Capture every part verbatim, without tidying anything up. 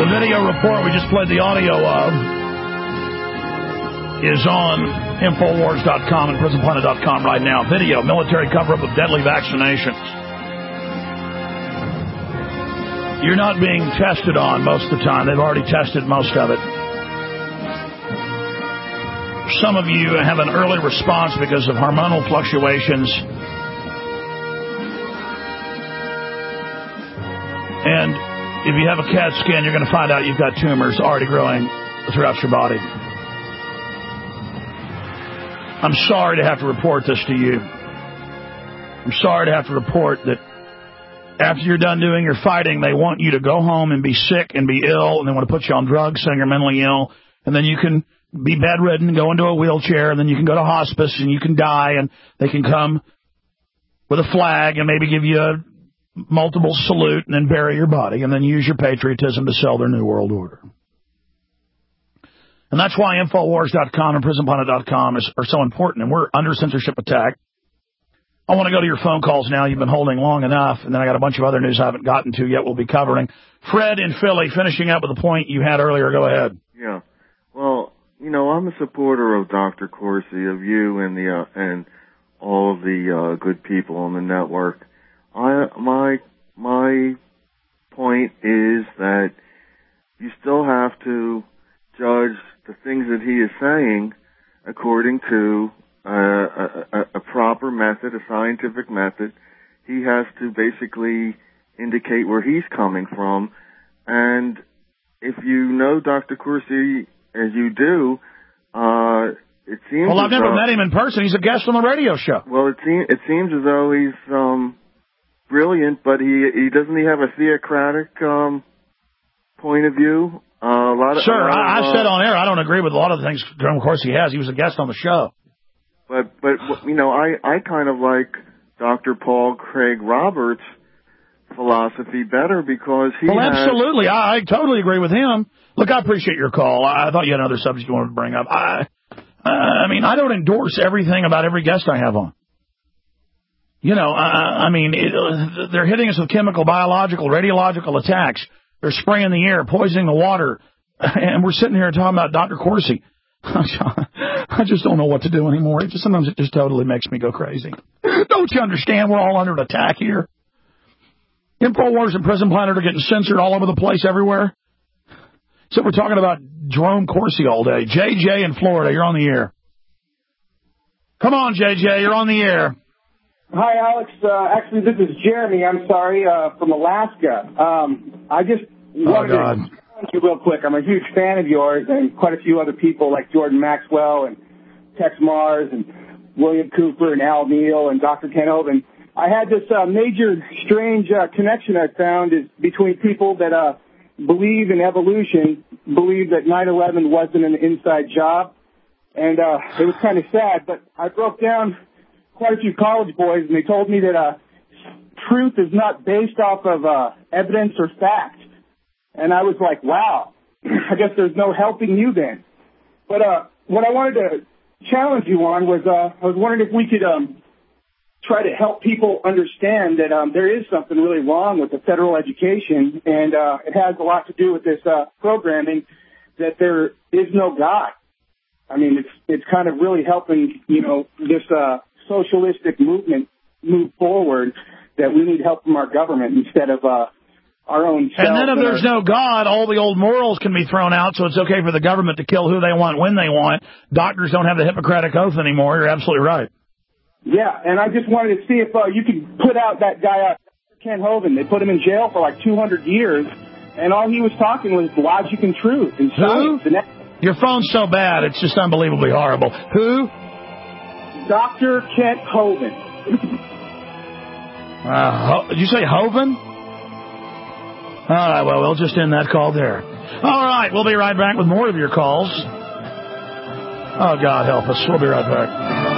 The video report we just played the audio of is on Infowars dot com and Prison Planet dot com right now. Video, military cover-up of deadly vaccinations. You're not being tested on most of the time. They've already tested most of it. Some of you have an early response because of hormonal fluctuations. And if you have a CAT scan, you're going to find out you've got tumors already growing throughout your body. I'm sorry to have to report this to you. I'm sorry to have to report that after you're done doing your fighting, they want you to go home and be sick and be ill, and they want to put you on drugs saying you're mentally ill, and then you can be bedridden, go into a wheelchair, and then you can go to hospice, and you can die, and they can come with a flag and maybe give you a multiple salute and then bury your body, and then use your patriotism to sell their new world order. And that's why Infowars dot com and Prison Planet dot com is, are so important, and we're under censorship attack. I want to go to your phone calls now. You've been holding long enough, and then I got a bunch of other news I haven't gotten to yet we'll be covering. Fred in Philly, finishing up with the point you had earlier. Go ahead. Yeah. Well, you know, I'm a supporter of Doctor Corsi, of you and the uh, and all of the uh, good people on the network. I my my point is that you still have to judge the things that he is saying according to uh, a, a, a proper method, a scientific method. He has to basically indicate where he's coming from. And if you know Doctor Corsi as you do, uh, it seems... Well, I've never though, met him in person. He's a guest on the radio show. Well, it, seem, it seems as though he's um, brilliant, but he, he doesn't he have a theocratic um, point of view? Uh, a lot of, Sir, lot I, of, I said on air, I don't agree with a lot of the things, of course, he has. He was a guest on the show. But, but you know, I, I kind of like Doctor Paul Craig Roberts' philosophy better because he Well, has, absolutely. I, I totally agree with him. Look, I appreciate your call. I, I thought you had another subject you wanted to bring up. I, uh, I mean, I don't endorse everything about every guest I have on. You know, I, I mean, it, uh, they're hitting us with chemical, biological, radiological attacks. They're spraying the air, poisoning the water. And we're sitting here talking about Doctor Corsi. I just don't know what to do anymore. It just sometimes it just totally makes me go crazy. Don't you understand? We're all under attack here. Infowars and Prison Planet are getting censored all over the place everywhere. So we're talking about Jerome Corsi all day. J J in Florida, you're on the air. Come on, J J, you're on the air. Hi, Alex. Uh, actually, this is Jeremy. I'm sorry, uh, from Alaska. Um, I just wanted oh, God. to challenge you real quick. I'm a huge fan of yours and quite a few other people like Jordan Maxwell and Tex Mars and William Cooper and Al Neal and Doctor Ken Hovind. I had this uh, major, strange uh, connection I found is between people that uh, believe in evolution, believe that nine eleven wasn't an inside job, and uh, it was kind of sad. But I broke down quite a few college boys, and they told me that uh, truth is not based off of uh, evidence or fact. And I was like, wow, I guess there's no helping you then. But uh, what I wanted to challenge you on was uh, I was wondering if we could um, try to help people understand that um, there is something really wrong with the federal education, and uh, it has a lot to do with this uh, programming, that there is no God. I mean, it's it's kind of really helping, you know, this uh, socialistic movement move forward, that we need help from our government instead of uh, our own selves. And then if there's no God, all the old morals can be thrown out, so it's okay for the government to kill who they want when they want. Doctors don't have the Hippocratic Oath anymore. You're absolutely right. Yeah, and I just wanted to see if uh, you could put out that guy, uh, Ken Hovind. They put him in jail for like two hundred years, and all he was talking was logic and truth. And Who? science. Your phone's so bad, it's just unbelievably horrible. Who? Doctor Kent Hovind. Uh, Ho- did you say Hovind? All right, well, we'll just end that call there. All right, we'll be right back with more of your calls. Oh, God help us. We'll be right back.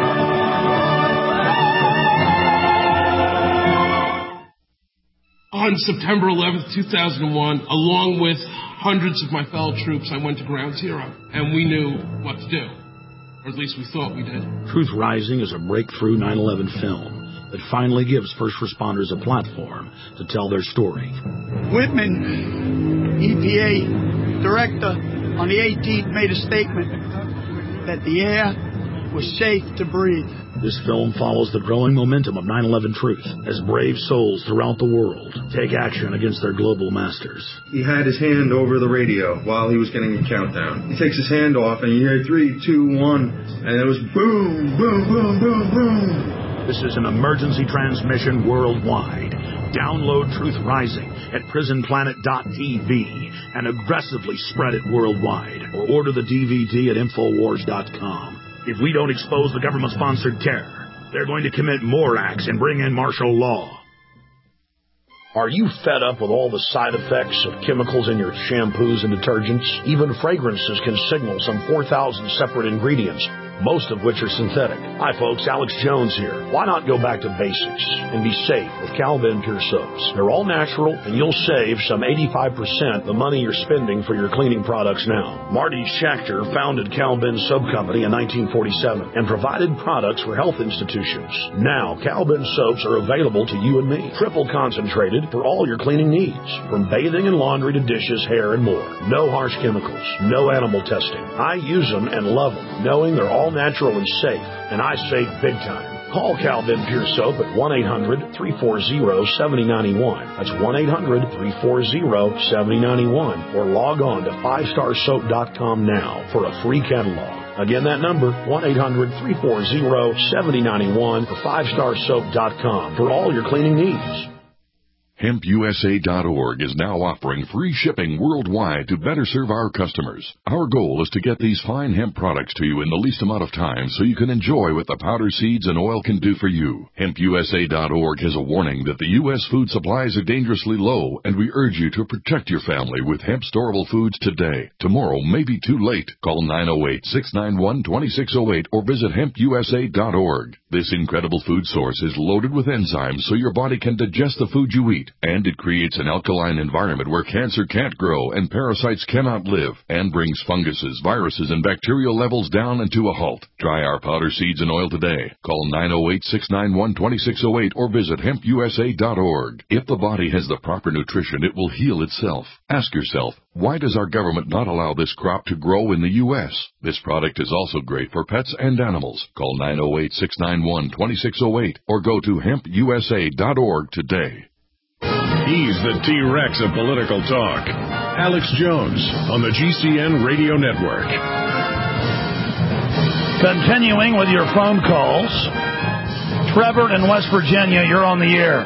On September eleventh, two thousand one, along with hundreds of my fellow troops, I went to Ground Zero, and we knew what to do. Or at least we thought we did. Truth Rising is a breakthrough nine eleven film that finally gives first responders a platform to tell their story. Whitman, E P A director, on the eighteenth made a statement that the air was safe to breathe. This film follows the growing momentum of nine eleven Truth as brave souls throughout the world take action against their global masters. He had his hand over the radio while he was getting a countdown. He takes his hand off and you hear three, two, one, and it was boom, boom, boom, boom, boom. This is an emergency transmission worldwide. Download Truth Rising at prison planet dot t v and aggressively spread it worldwide, or order the D V D at infowars dot com. If we don't expose the government-sponsored terror, they're going to commit more acts and bring in martial law. Are you fed up with all the side effects of chemicals in your shampoos and detergents? Even fragrances can signal some four thousand separate ingredients, most of which are synthetic. Hi folks, Alex Jones here. Why not go back to basics and be safe with Cal-Ben Pure Soaps? They're all natural, and you'll save some eighty-five percent the money you're spending for your cleaning products now. Marty Schachter founded Cal-Ben Soap Company in nineteen forty-seven and provided products for health institutions. Now, Cal-Ben soaps are available to you and me, triple concentrated for all your cleaning needs, from bathing and laundry to dishes, hair, and more. No harsh chemicals, no animal testing. I use them and love them, knowing they're all natural and safe, and I save big time. Call Cal-Ben Pure Soap at one eight hundred, three four zero, seven zero nine one. That's one eight hundred, three four zero, seven zero nine one. Or log on to five star soap dot com now for a free catalog. Again, that number, one eight hundred, three four zero, seven zero nine one or five star soap dot com for all your cleaning needs. hemp u s a dot org is now offering free shipping worldwide to better serve our customers. Our goal is to get these fine hemp products to you in the least amount of time so you can enjoy what the powder, seeds, and oil can do for you. hemp u s a dot org has a warning that the U S food supplies are dangerously low, and we urge you to protect your family with hemp storable foods today. Tomorrow may be too late. Call nine oh eight, six nine one, two six oh eight or visit hemp u s a dot org. This incredible food source is loaded with enzymes so your body can digest the food you eat. And it creates an alkaline environment where cancer can't grow and parasites cannot live, and brings funguses, viruses, and bacterial levels down and to a halt. Try our powder, seeds, and oil today. Call nine oh eight, six nine one, two six oh eight or visit hemp u s a dot org. If the body has the proper nutrition, it will heal itself. Ask yourself, why does our government not allow this crop to grow in the U S? This product is also great for pets and animals. Call nine oh eight, six nine one, two six oh eight or go to hemp u s a dot org today. He's the T-Rex of political talk. Alex Jones on the G C N Radio Network. Continuing with your phone calls. Trevor in West Virginia, you're on the air.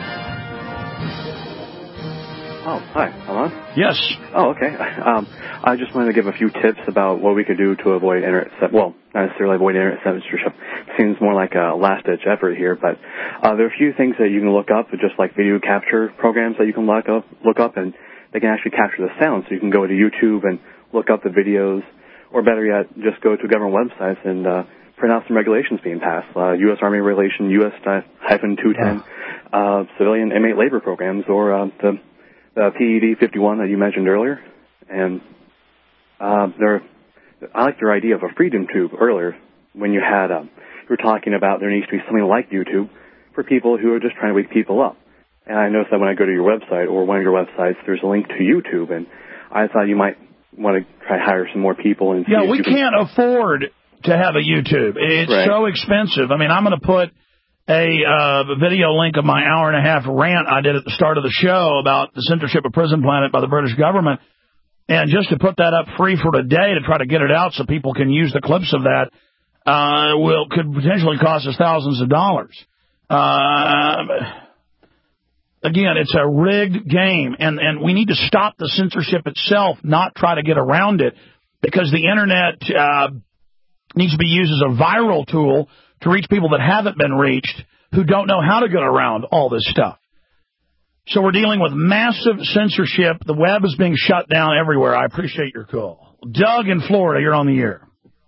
Oh, hi. I'm on? Yes. Oh, okay. Um, I just wanted to give a few tips about what we could do to avoid internet, se- well, not necessarily avoid internet censorship. Seems more like a last-ditch effort here, but uh, there are a few things that you can look up, just like video capture programs that you can look up, look up, and they can actually capture the sound. So you can go to YouTube and look up the videos, or better yet, just go to government websites and uh, print out some regulations being passed. Uh, U S Army Regulation U S two ten, uh, civilian inmate labor programs, or uh, the the P E D fifty-one that you mentioned earlier. And uh, there, I like your idea of a freedom tube earlier when you had, um, you were talking about there needs to be something like YouTube for people who are just trying to wake people up. And I noticed that when I go to your website or one of your websites, there's a link to YouTube, and I thought you might want to try to hire some more people. And yeah, we can't can... afford to have a YouTube. It's right. so expensive. I mean, I'm going to put a uh, video link of my hour and a half rant I did at the start of the show about the censorship of Prison Planet by the British government. And just to put that up free for today to try to get it out so people can use the clips of that uh, will could potentially cost us thousands of dollars. Uh, again, it's a rigged game, and, and we need to stop the censorship itself, not try to get around it, because the Internet uh, needs to be used as a viral tool to reach people that haven't been reached, who don't know how to get around all this stuff. So we're dealing with massive censorship. The web is being shut down everywhere. I appreciate your call. Doug in Florida, you're on the air.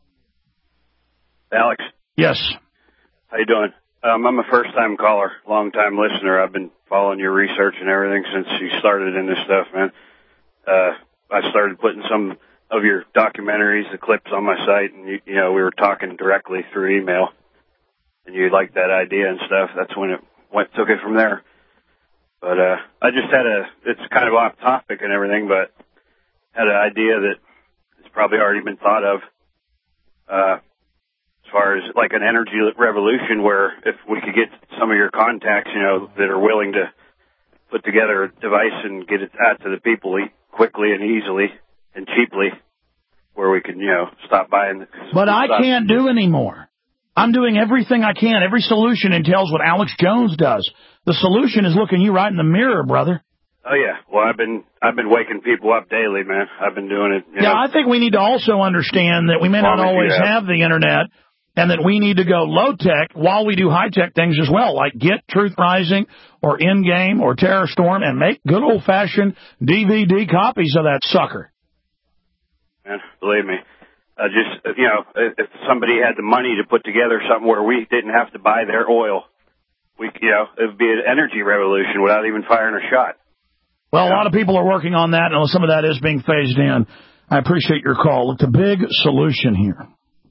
Alex? Yes. How you doing? Um, I'm a first-time caller, long-time listener. I've been following your research and everything since you started in this stuff, man. Uh, I started putting some of your documentaries, the clips on my site, and, you, you know, we were talking directly through email, and you liked that idea and stuff. That's when it went took it from there. But uh, I just had a, it's kind of off topic and everything, but had an idea that it's probably already been thought of uh, as far as like an energy revolution where if we could get some of your contacts, you know, that are willing to put together a device and get it out to the people quickly and easily and cheaply where we can, you know, stop buying. The, but I stop. can't do anymore. I'm doing everything I can. Every solution entails what Alex Jones does. The solution is looking you right in the mirror, brother. Oh, yeah. Well, I've been I've been waking people up daily, man. I've been doing it. You yeah, know. I think we need to also understand that we may not always have. have the Internet and that we need to go low-tech while we do high-tech things as well, like get Truth Rising or Endgame or Terror Storm and make good old-fashioned D V D copies of that sucker. Man, believe me. Uh, just, you know, if somebody had the money to put together something where we didn't have to buy their oil, we, you know, it would be an energy revolution without even firing a shot. Well, a lot of people are working on that, and some of that is being phased in. I appreciate your call. Look, the big solution here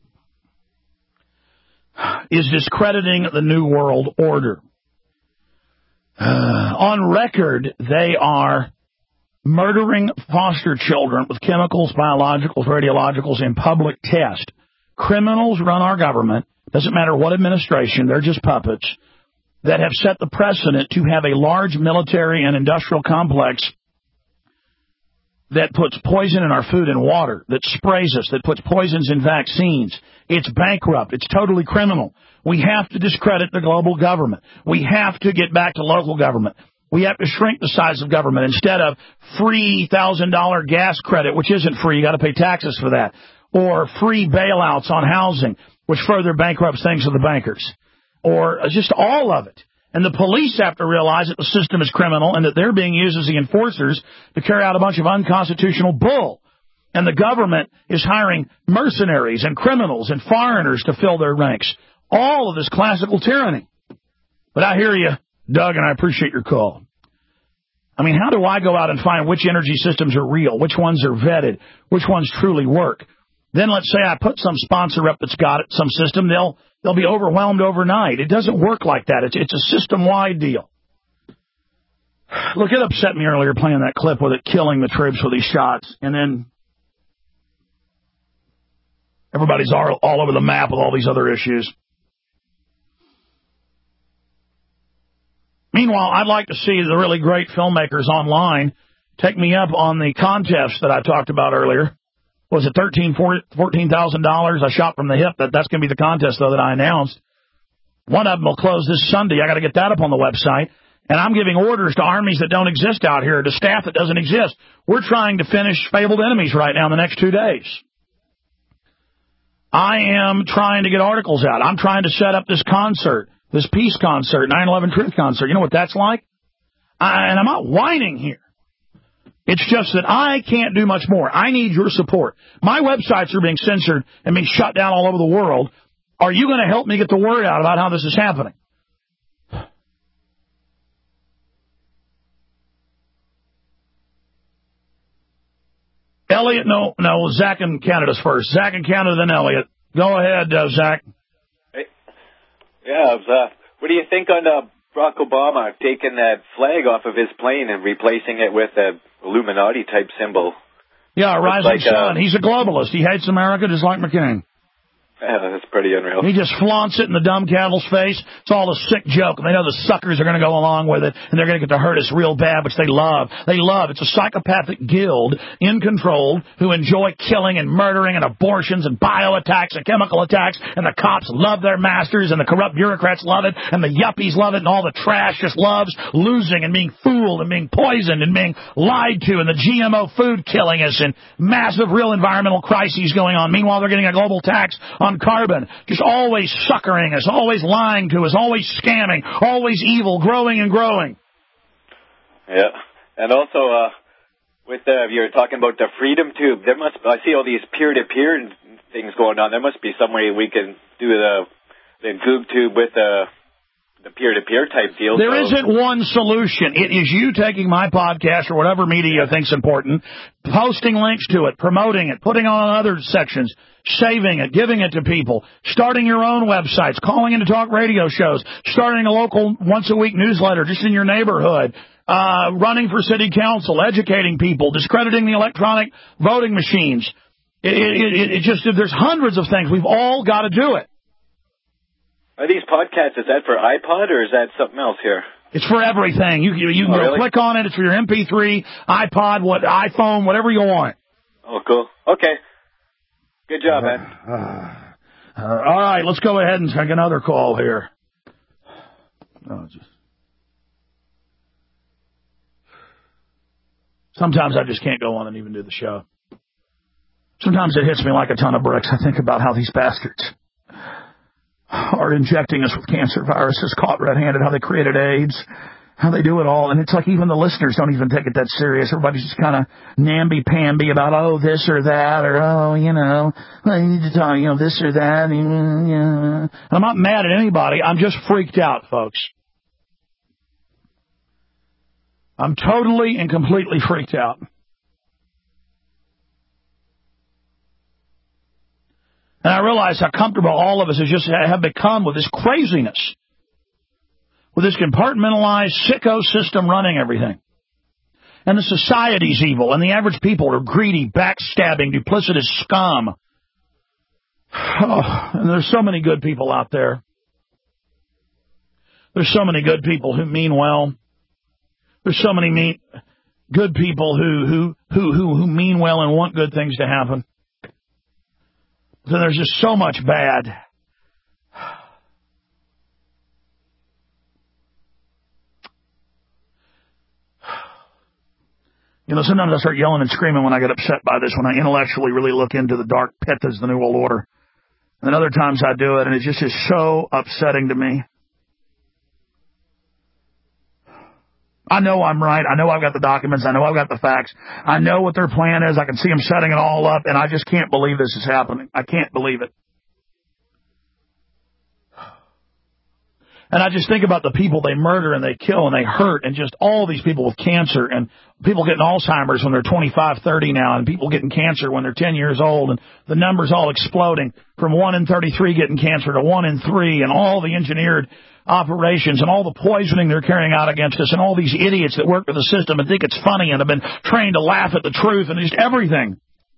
is discrediting the New World Order. Uh, on record, they are murdering foster children with chemicals, biologicals, radiologicals in public test. Criminals run our government. Doesn't matter what administration. They're just puppets that have set the precedent to have a large military and industrial complex that puts poison in our food and water, that sprays us, that puts poisons in vaccines. It's bankrupt. It's totally criminal. We have to discredit the global government. We have to get back to local government. We have to shrink the size of government. Instead of free one thousand dollars gas credit, which isn't free, you got to pay taxes for that, or free bailouts on housing, which further bankrupts things of the bankers, or just all of it. And the police have to realize that the system is criminal and that they're being used as the enforcers to carry out a bunch of unconstitutional bull. And the government is hiring mercenaries and criminals and foreigners to fill their ranks. All of this classical tyranny. But I hear you, Doug, and I appreciate your call. I mean, how do I go out and find which energy systems are real, which ones are vetted, which ones truly work? Then let's say I put some sponsor up that's got it, some system, they'll they'll be overwhelmed overnight. It doesn't work like that. It's, it's a system-wide deal. Look, it upset me earlier playing that clip with it killing the troops with these shots, and then everybody's all, all over the map with all these other issues. Meanwhile, I'd like to see the really great filmmakers online take me up on the contest that I talked about earlier. Was it thirteen thousand dollars, fourteen thousand dollars? I shot from the hip. That That's going to be the contest, though, that I announced. One of them will close this Sunday. I got to get that up on the website. And I'm giving orders to armies that don't exist out here, to staff that doesn't exist. We're trying to finish Fabled Enemies right now in the next two days. I am trying to get articles out. I'm trying to set up this concert, this peace concert, nine eleven Truth concert. You know what that's like? I, and I'm not whining here. It's just that I can't do much more. I need your support. My websites are being censored and being shut down all over the world. Are you going to help me get the word out about how this is happening? Elliot, no, no, Zach in Canada's first. Zach in Canada, then Elliot. Go ahead, uh, Zach. Hey. Yeah, I was, uh, what do you think on uh, Barack Obama taking that flag off of his plane and replacing it with a Illuminati-type symbol? Yeah, a rising like, sun. Uh, He's a globalist. He hates America just like McCain. Yeah, that's pretty unreal. He just flaunts it in the dumb cattle's face. It's all a sick joke, and they know the suckers are going to go along with it, and they're going to get to hurt us real bad, which they love. They love. It's a psychopathic guild in control who enjoy killing and murdering and abortions and bio-attacks and chemical attacks, and the cops love their masters, and the corrupt bureaucrats love it, and the yuppies love it, and all the trash just loves losing and being fooled and being poisoned and being lied to, and the G M O food killing us, and massive real environmental crises going on. Meanwhile, they're getting a global tax on carbon, just always suckering us, always lying to us, always scamming, always evil, growing and growing. Yeah, and also uh, with uh, you were talking about the Freedom Tube. There must I see all these peer-to-peer things going on. There must be some way we can do the the Goob Tube with uh, the peer-to-peer type deal. There so. isn't one solution. It is you taking my podcast or whatever media you think's important, posting links to it, promoting it, putting on other sections, saving it, giving it to people, starting your own websites, calling into talk radio shows, starting a local once-a-week newsletter just in your neighborhood, uh, running for city council, educating people, discrediting the electronic voting machines. It, it, it, it just, there's hundreds of things. We've all got to do it. Are these podcasts, is that for iPod or is that something else here? It's for everything. You, you, you can oh, go really? click on it. It's for your M P three, iPod, what, iPhone, whatever you want. Oh, cool. Okay. Good job, man. Uh, uh, all right, let's go ahead and take another call here. Oh, just... Sometimes I just can't go on and even do the show. Sometimes it hits me like a ton of bricks. I think about how these bastards are injecting us with cancer viruses caught red-handed, how they created AIDS, how they do it all. And it's like even the listeners don't even take it that serious. Everybody's just kind of namby-pamby about, oh, this or that, or, oh, you know, I need to talk, you know, this or that. And, you know. I'm not mad at anybody. I'm just freaked out, folks. I'm totally and completely freaked out. And I realize how comfortable all of us has just have become with this craziness, with this compartmentalized sicko system running everything. And the society's evil, and the average people are greedy, backstabbing, duplicitous scum. Oh, and there's so many good people out there. There's so many good people who mean well. There's so many mean, good people who, who, who, who, who mean well and want good things to happen. Then there's just so much bad. You know, sometimes I start yelling and screaming when I get upset by this, when I intellectually really look into the dark pit that's the New World Order. And then other times I do it, and it just is so upsetting to me. I know I'm right. I know I've got the documents. I know I've got the facts. I know what their plan is. I can see them setting it all up, and I just can't believe this is happening. I can't believe it. And I just think about the people they murder and they kill and they hurt, and just all these people with cancer, and people getting Alzheimer's when they're twenty-five, thirty now, and people getting cancer when they're ten years old, and the numbers all exploding from one in thirty-three getting cancer to one in three, and all the engineered operations and all the poisoning they're carrying out against us, and all these idiots that work for the system and think it's funny and have been trained to laugh at the truth, and just everything.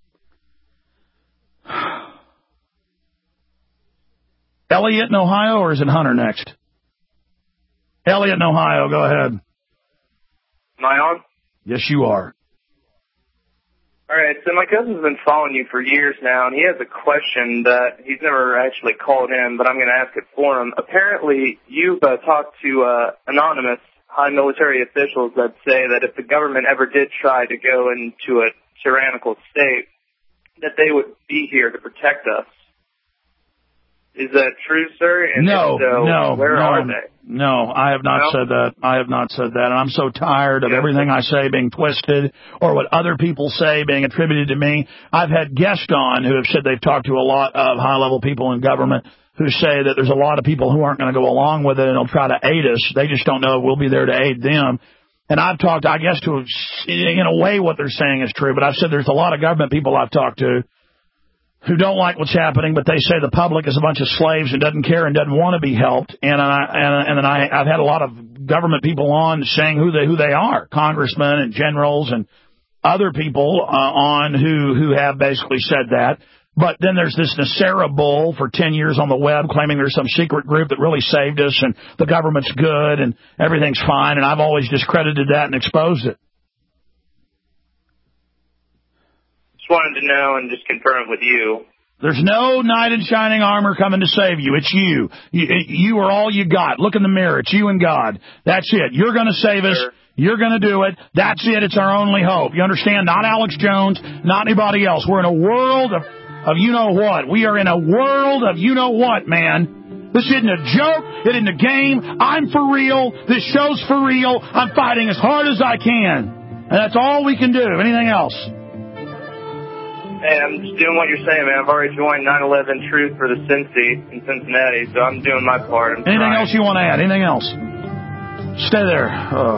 Elliot in Ohio, or is it Hunter next? Elliot in Ohio, go ahead. Am I on? Yes, you are. All right, so my cousin's been following you for years now, and he has a question that he's never actually called in, but I'm going to ask it for him. Apparently, you've uh, talked to uh, anonymous high military officials that say that if the government ever did try to go into a tyrannical state, that they would be here to protect us. Is that true, sir? And no, so, no, where no, are they? No, I have not no? said that. I have not said that. And I'm so tired of everything I say being twisted or what other people say being attributed to me. I've had guests on who have said they've talked to a lot of high-level people in government who say that there's a lot of people who aren't going to go along with it and they'll try to aid us. They just don't know if we'll be there to aid them. And I've talked, I guess, to, in a way, what they're saying is true. But I've said there's a lot of government people I've talked to who don't like what's happening, but they say the public is a bunch of slaves and doesn't care and doesn't want to be helped. And I, and, and then I, I've had a lot of government people on saying who they who they are, congressmen and generals and other people uh, on who who have basically said that. But then there's this Nasera bull for ten years on the web claiming there's some secret group that really saved us and the government's good and everything's fine. And I've always discredited that and exposed it. Just wanted to know and just confirm it with you. There's no knight in shining armor coming to save you. It's you. You, you are all you got. Look in the mirror. It's you and God. That's it. You're going to save us. Sure. You're going to do it. That's it. It's our only hope. You understand? Not Alex Jones, not anybody else. We're in a world of, of you-know-what. We are in a world of you-know-what, man. This isn't a joke. It isn't a game. I'm for real. This show's for real. I'm fighting as hard as I can. And that's all we can do. Anything else? Hey, I'm just doing what you're saying, man. I've already joined nine eleven Truth for the Cincy in Cincinnati, so I'm doing my part. I'm Anything trying. else you want to add? Anything else? Stay there. Uh.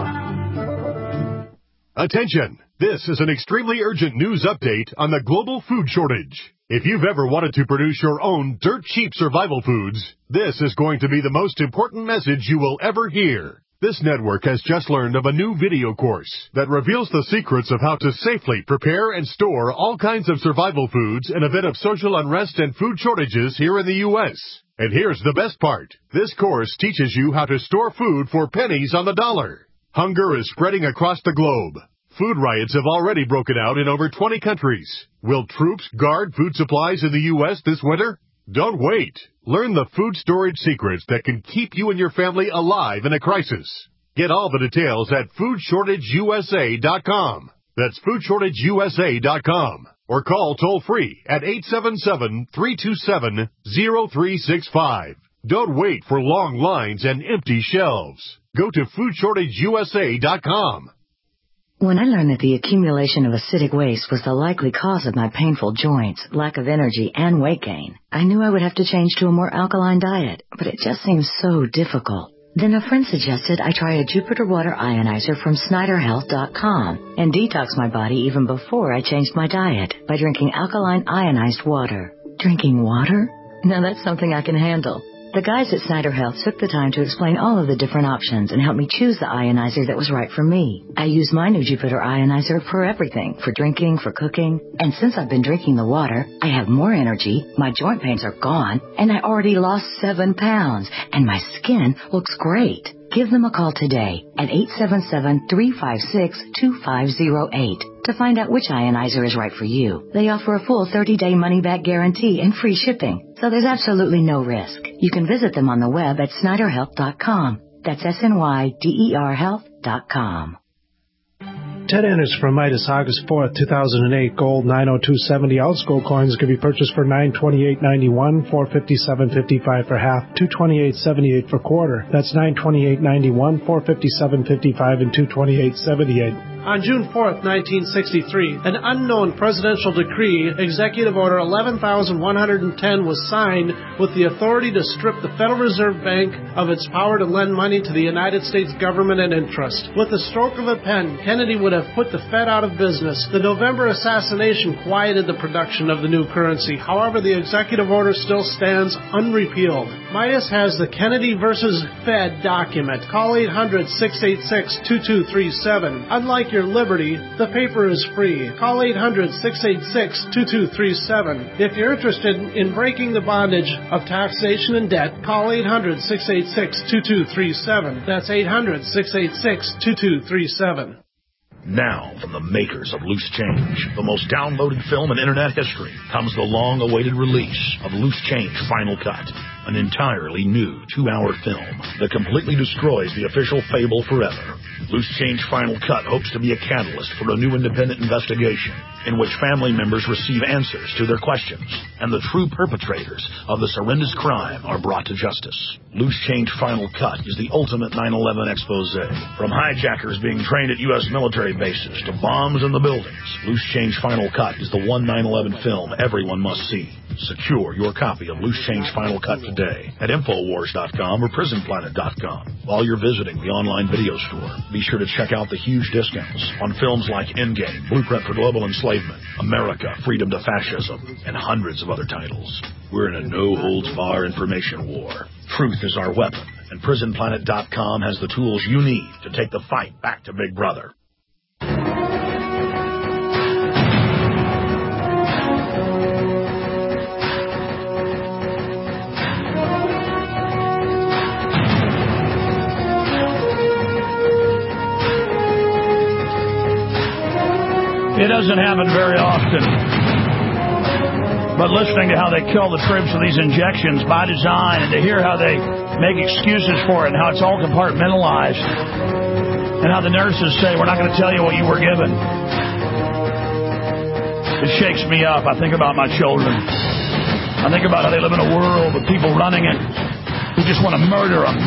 Attention! This is an extremely urgent news update on the global food shortage. If you've ever wanted to produce your own dirt cheap survival foods, this is going to be the most important message you will ever hear. This network has just learned of a new video course that reveals the secrets of how to safely prepare and store all kinds of survival foods in a bit of social unrest and food shortages here in the U S And here's the best part. This course teaches you how to store food for pennies on the dollar. Hunger is spreading across the globe. Food riots have already broken out in over twenty countries. Will troops guard food supplies in the U S this winter? Don't wait. Learn the food storage secrets that can keep you and your family alive in a crisis. Get all the details at food shortage U S A dot com. That's food shortage U S A dot com. Or call toll-free at eight seven seven, three two seven, zero three six five. Don't wait for long lines and empty shelves. Go to food shortage U S A dot com. When I learned that the accumulation of acidic waste was the likely cause of my painful joints, lack of energy, and weight gain, I knew I would have to change to a more alkaline diet, but it just seemed so difficult. Then a friend suggested I try a Jupiter Water Ionizer from Snyder Health dot com and detox my body even before I changed my diet by drinking alkaline ionized water. Drinking water? Now that's something I can handle. The guys at Snyder Health took the time to explain all of the different options and help me choose the ionizer that was right for me. I use my new Jupiter Ionizer for everything, for drinking, for cooking. And since I've been drinking the water, I have more energy, my joint pains are gone, and I already lost seven pounds, and my skin looks great. Give them a call today at eight seven seven, three five six, two five zero eight to find out which ionizer is right for you. They offer a full thirty-day money-back guarantee and free shipping, so there's absolutely no risk. You can visit them on the web at Snyder Health dot com. That's S N Y D E R health dot com. Ted Ennis from Midas, August fourth, two thousand eight. Gold nine oh two seventy ounce gold coins can be purchased for nine twenty-eight ninety-one, four fifty-seven fifty-five for half, two twenty-eight seventy-eight for quarter. That's nine twenty-eight ninety-one, four fifty-seven fifty-five, and two twenty-eight seventy-eight. On June fourth, nineteen sixty-three, an unknown presidential decree, Executive Order eleven thousand one hundred ten, was signed with the authority to strip the Federal Reserve Bank of its power to lend money to the United States government and interest. With the stroke of a pen, Kennedy would have put the Fed out of business. The November assassination quieted the production of the new currency. However, the executive order still stands unrepealed. Midas has the Kennedy versus Fed document. Call eight hundred, six eight six, two two three seven. Unlike your liberty, the paper is free. Call eight hundred, six eight six, two two three seven. If you're interested in breaking the bondage of taxation and debt, call eight hundred, six eight six, two two three seven. That's eight hundred, six eight six, two two three seven. Now, from the makers of Loose Change, the most downloaded film in Internet history, comes the long-awaited release of Loose Change Final Cut, an entirely new two-hour film that completely destroys the official fable forever. Loose Change Final Cut hopes to be a catalyst for a new independent investigation in which family members receive answers to their questions and the true perpetrators of this horrendous crime are brought to justice. Loose Change Final Cut is the ultimate nine eleven expose. From hijackers being trained at U S military bases to bombs in the buildings, Loose Change Final Cut is the one nine eleven film everyone must see. Secure your copy of Loose Change Final Cut today at Infowars dot com or Prison Planet dot com. While you're visiting the online video store, be sure to check out the huge discounts on films like Endgame, Blueprint for Global Enslavement, America, Freedom to Fascism, and hundreds of other titles. We're in a no-holds-bar information war. Truth is our weapon, and Prison Planet dot com has the tools you need to take the fight back to Big Brother. It doesn't happen very often, but listening to how they kill the troops with these injections by design and to hear how they make excuses for it and how it's all compartmentalized and how the nurses say, we're not going to tell you what you were given. It shakes me up. I think about my children. I think about how they live in a world with people running it who just want to murder them.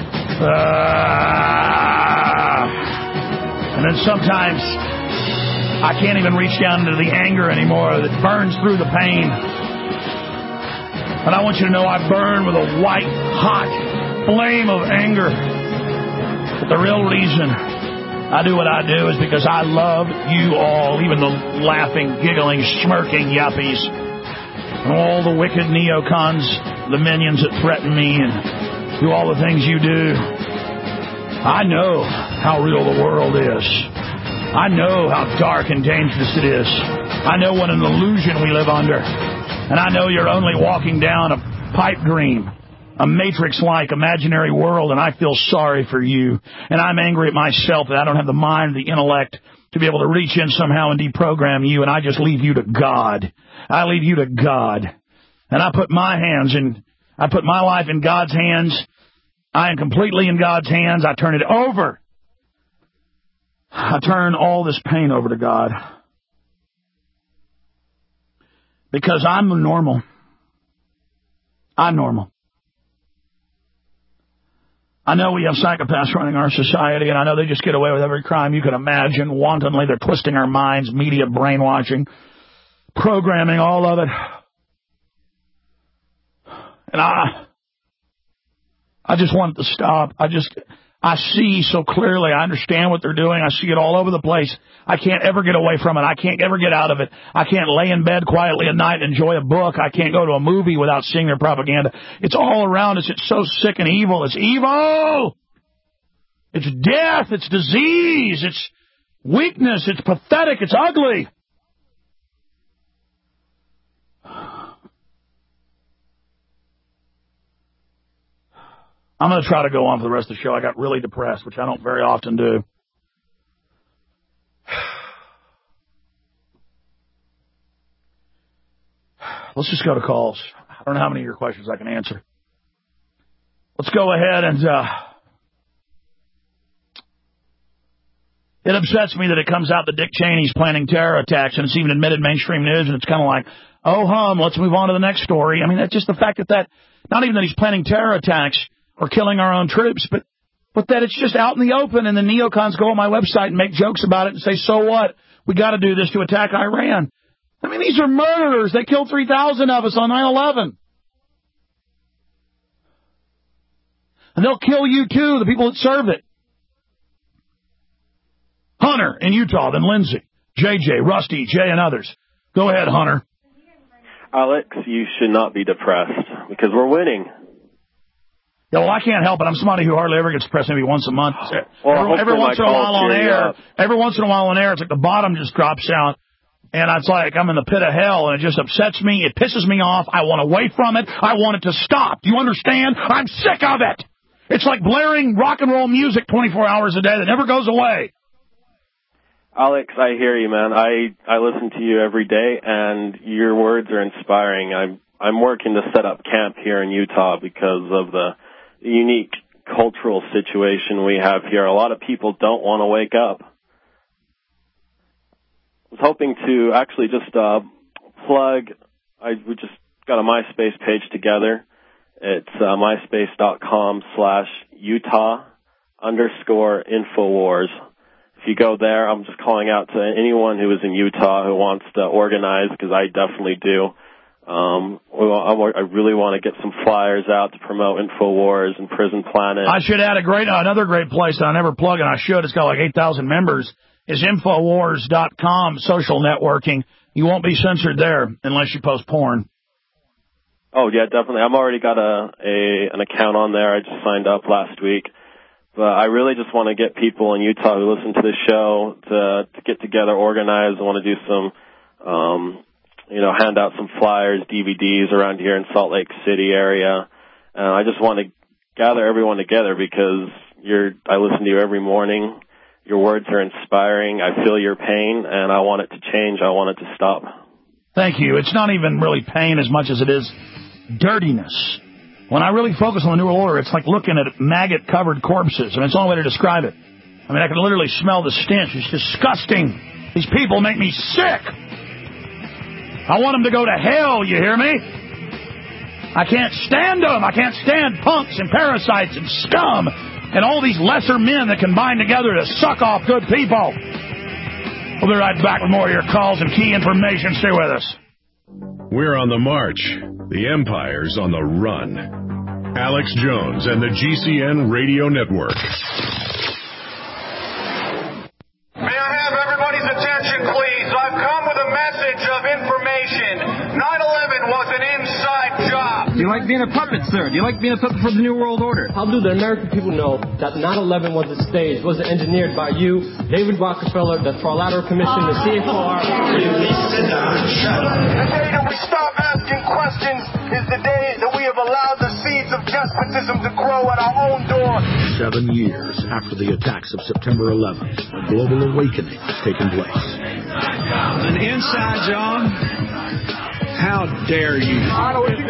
Uh, And then sometimes I can't even reach down into the anger anymore that burns through the pain. And I want you to know I burn with a white, hot flame of anger. But the real reason I do what I do is because I love you all, even the laughing, giggling, smirking yuppies. And all the wicked neocons, the minions that threaten me and do all the things you do. I know how real the world is. I know how dark and dangerous it is. I know what an illusion we live under. And I know you're only walking down a pipe dream, a Matrix-like imaginary world, and I feel sorry for you. And I'm angry at myself that I don't have the mind, the intellect to be able to reach in somehow and deprogram you, and I just leave you to God. I leave you to God. And I put my hands in, I put my life in God's hands. I am completely in God's hands. I turn it over. I turn all this pain over to God. Because I'm normal. I'm normal. I know we have psychopaths running our society, and I know they just get away with every crime you can imagine. Wantonly, they're twisting our minds, media brainwashing, programming, all of it. And I, I just want it to stop. I just, I see so clearly. I understand what they're doing. I see it all over the place. I can't ever get away from it. I can't ever get out of it. I can't lay in bed quietly at night and enjoy a book. I can't go to a movie without seeing their propaganda. It's all around us. It's so sick and evil. It's evil. It's death. It's disease. It's weakness. It's pathetic. It's ugly. I'm going to try to go on for the rest of the show. I got really depressed, which I don't very often do. Let's just go to calls. I don't know how many of your questions I can answer. Let's go ahead and... Uh, it upsets me that it comes out that Dick Cheney's planning terror attacks, and it's even admitted mainstream news, and it's kind of like, oh, hum, let's move on to the next story. I mean, that's just the fact that that... Not even that he's planning terror attacks or killing our own troops, but but that it's just out in the open, and the neocons go on my website and make jokes about it and say, so what? We got to do this to attack Iran. I mean, these are murderers. They killed three thousand of us on nine eleven. And they'll kill you, too, the people that serve it. Hunter in Utah, then Lindsay, J J, Rusty, Jay, and others. Go ahead, Hunter. Alex, you should not be depressed because we're winning. Yeah, well, I can't help it. I'm somebody who hardly ever gets depressed, maybe once a month. Well, every every once in a while on air, every once in a while on air, it's like the bottom just drops out. And it's like I'm in the pit of hell, and it just upsets me. It pisses me off. I want away from it. I want it to stop. Do you understand? I'm sick of it. It's like blaring rock and roll music twenty-four hours a day that never goes away. Alex, I hear you, man. I, I listen to you every day, and your words are inspiring. I'm, I'm working to set up camp here in Utah because of the unique cultural situation we have here. A lot of people don't want to wake up. I was hoping to actually just uh, plug, I we just got a MySpace page together. It's uh, myspace.com slash Utah underscore Infowars. If you go there, I'm just calling out to anyone who is in Utah who wants to organize, because I definitely do. Um, I really want to get some flyers out to promote Infowars and Prison Planet. I should add a great, another great place that I never plug, and I should. It's got like eight thousand members. Is Infowars dot com, social networking. You won't be censored there unless you post porn. Oh, yeah, definitely. I've already got a, a an account on there. I just signed up last week. But I really just want to get people in Utah who listen to the show to, to get together, organize. I want to do some, um, you know, hand out some flyers, D V Ds around here in Salt Lake City area. And I just want to gather everyone together because you're, I listen to you every morning. Your words are inspiring. I feel your pain, and I want it to change. I want it to stop. Thank you. It's not even really pain as much as it is dirtiness. When I really focus on the New World Order, it's like looking at maggot-covered corpses, and it's the only way to describe it. I mean, I can literally smell the stench. It's disgusting. These people make me sick. I want them to go to hell, you hear me? I can't stand them. I can't stand punks and parasites and scum and all these lesser men that combine together to suck off good people. We'll be right back with more of your calls and key information. Stay with us. We're on the march. The Empire's on the run. Alex Jones and the G C N Radio Network. May I have everybody's attention, please? I've come with a message of information. nine eleven was an inside job. Do you like being a puppet, sir? Do you like being a puppet for the New World Order? How do the American people know that nine eleven was a stage, was engineered by you, David Rockefeller, the Trilateral Commission, the C F R? The day that we stop asking questions is the day that we have allowed the seeds of despotism to grow at our own door. Seven years after the attacks of September eleventh, a global awakening has taken place. An inside job? How dare you? Do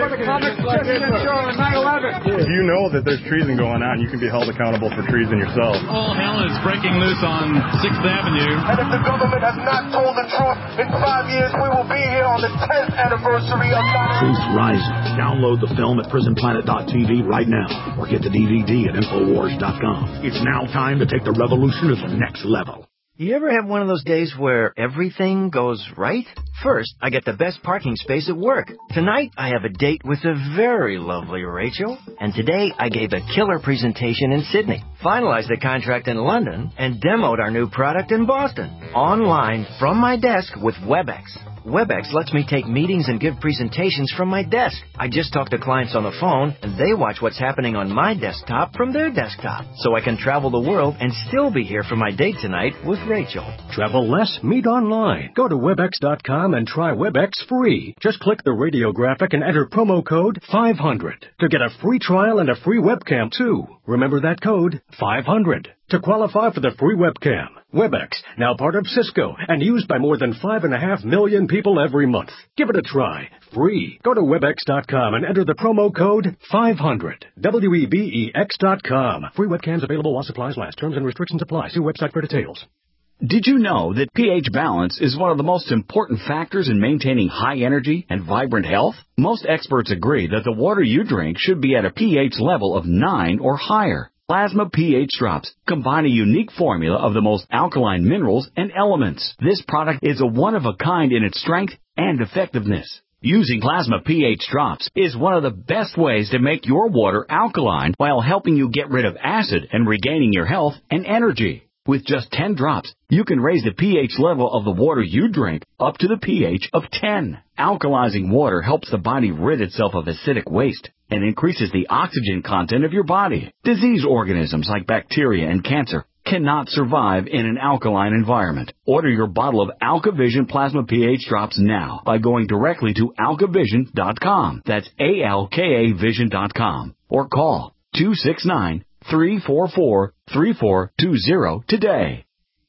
you know that there's treason going on? You can be held accountable for treason yourself. All hell is breaking loose on sixth Avenue. And if the government has not told the truth, in five years we will be here on the tenth anniversary of nine eleven. Truth Rising. Download the film at prison planet dot t v right now, or get the D V D at infowars dot com. It's now time to take the revolution to the next level. You ever have one of those days where everything goes right? First, I get the best parking space at work. Tonight, I have a date with the very lovely Rachel. And today, I gave a killer presentation in Sydney, finalized the contract in London, and demoed our new product in Boston. Online, from my desk with WebEx. WebEx lets me take meetings and give presentations from my desk. I just talk to clients on the phone, and they watch what's happening on my desktop from their desktop. So I can travel the world and still be here for my date tonight with Rachel. Travel less, meet online. Go to webex dot com and try WebEx free. Just click the radio graphic and enter promo code five hundred to get a free trial and a free webcam, too. Remember that code, five hundred, to qualify for the free webcam. WebEx, now part of Cisco, and used by more than five and a half million people every month. Give it a try. Free. Go to webex dot com and enter the promo code five hundred. W E B E X dot com. Free webcams available while supplies last. Terms and restrictions apply. See website for details. Did you know that pH balance is one of the most important factors in maintaining high energy and vibrant health? Most experts agree that the water you drink should be at a pH level of nine or higher. Plasma pH Drops combine a unique formula of the most alkaline minerals and elements. This product is a one-of-a-kind in its strength and effectiveness. Using Plasma pH Drops is one of the best ways to make your water alkaline while helping you get rid of acid and regaining your health and energy. With just ten drops, you can raise the pH level of the water you drink up to the pH of ten. Alkalizing water helps the body rid itself of acidic waste and increases the oxygen content of your body. Disease organisms like bacteria and cancer cannot survive in an alkaline environment. Order your bottle of AlkaVision Plasma pH Drops now by going directly to alkavision dot com. That's A L K A vision dot com. Or call two six nine, three four four, three four two zero today.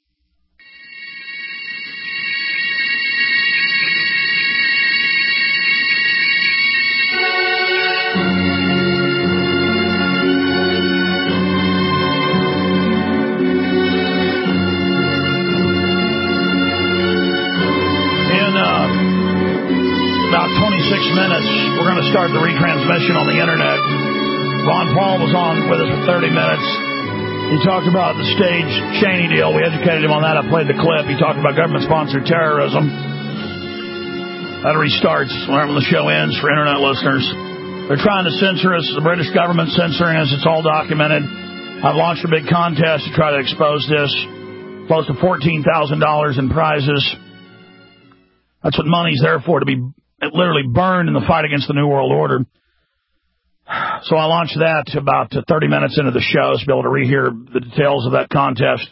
twenty-six minutes, we're going to start the retransmission on the internet. Ron Paul was on with us for thirty minutes. He talked about the stage Cheney deal. We educated him on that. I played the clip. He talked about government-sponsored terrorism. That restarts whenever the show ends for internet listeners. They're trying to censor us. The British government's censoring us. It's all documented. I've launched a big contest to try to expose this. Close to fourteen thousand dollars in prizes. That's what money's there for, to be literally burned in the fight against the New World Order. So I launched that about thirty minutes into the show to be able to rehear the details of that contest.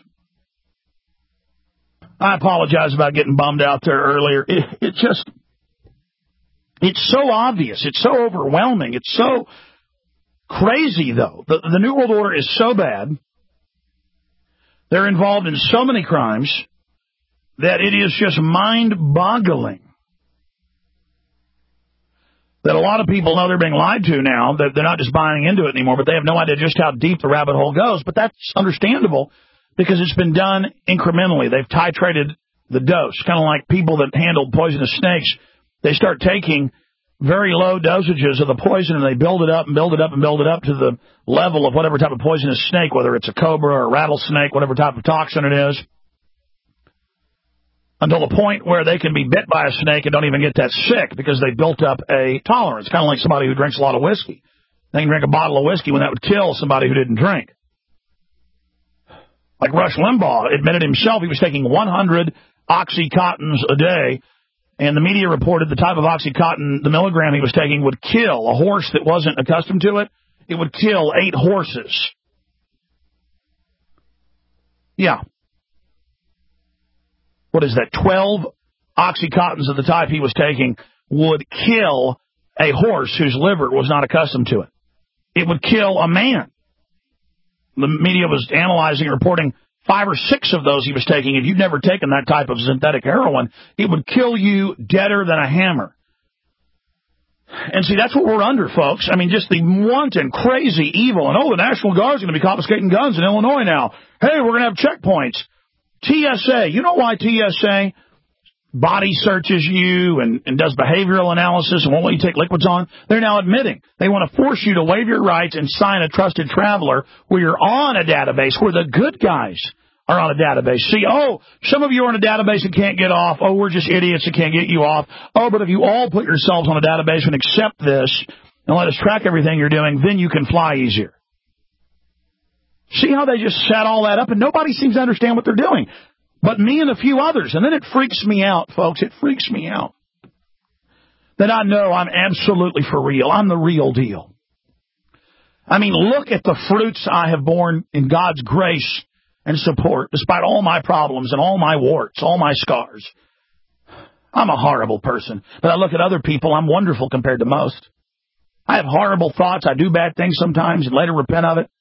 I apologize about getting bummed out there earlier. It, it just, it's so obvious. It's so overwhelming. It's so crazy, though. The, the New World Order is so bad. They're involved in so many crimes that it is just mind-boggling that a lot of people know they're being lied to now, that they're not just buying into it anymore, but they have no idea just how deep the rabbit hole goes. But that's understandable because it's been done incrementally. They've titrated the dose, kind of like people that handle poisonous snakes. They start taking very low dosages of the poison and they build it up and build it up and build it up to the level of whatever type of poisonous snake, whether it's a cobra or a rattlesnake, whatever type of toxin it is. until the point where they can be bit by a snake and don't even get that sick because they built up a tolerance, kind of like somebody who drinks a lot of whiskey. They can drink a bottle of whiskey when that would kill somebody who didn't drink. Like Rush Limbaugh admitted himself he was taking one hundred Oxycontins a day, and the media reported the type of Oxycontin, the milligram he was taking, would kill a horse that wasn't accustomed to it. It would kill eight horses. Yeah. What is that? twelve Oxycontins of the type he was taking would kill a horse whose liver was not accustomed to it. It would kill a man. The media was analyzing and reporting five or six of those he was taking. If you'd never taken that type of synthetic heroin, it would kill you deader than a hammer. And see, that's what we're under, folks. I mean, just the wanton, crazy evil. And, oh, the National Guard's going to be confiscating guns in Illinois now. Hey, we're going to have checkpoints. T S A, you know why T S A body searches you and, and does behavioral analysis and won't let you take liquids on? They're now admitting they want to force you to waive your rights and sign a trusted traveler where you're on a database, where the good guys are on a database. See, oh, some of you are on a database and can't get off. Oh, we're just idiots that can't get you off. Oh, but if you all put yourselves on a database and accept this and let us track everything you're doing, then you can fly easier. See how they just set all that up, and nobody seems to understand what they're doing but me and a few others. And then it freaks me out, folks. It freaks me out that I know I'm absolutely for real. I'm the real deal. I mean, look at the fruits I have borne in God's grace and support, despite all my problems and all my warts, all my scars. I'm a horrible person, but I look at other people, I'm wonderful compared to most. I have horrible thoughts. I do bad things sometimes and later repent of it.